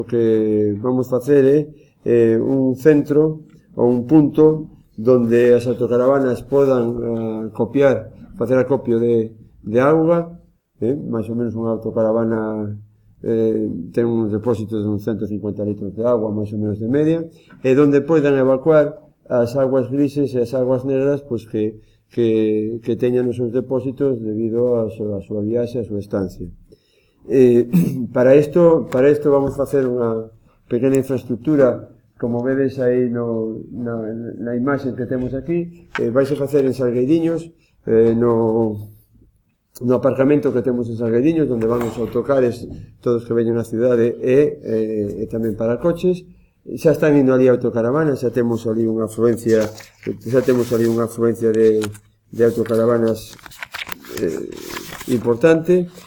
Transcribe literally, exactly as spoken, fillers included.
O que vamos facer é eh, un centro ou un punto donde as autocaravanas podan uh, copiar, facer acopio de, de auga, eh, máis ou menos unha autocaravana eh, ten uns depósitos de uns ciento cincuenta litros de agua, máis ou menos de media, e donde podan evacuar as aguas grises e as aguas negras pois que, que, que teñan os seus depósitos debido a súa, a súa viaxe, a súa estancia. Eh, para isto, para isto vamos facer unha pequena infraestructura, como vedes aí no, na, na imaxe que temos aquí, eh, vais a facer en Salgueiriños, eh, no, no aparcamento que temos en Salgueiriños, onde van os autocares, todos que veñen á cidade, e, e, e tamén para coches. Xa están indo ali autocaravanas, xa temos ali unha afluencia, xa temos ali unha afluencia de, de autocaravanas eh, importante,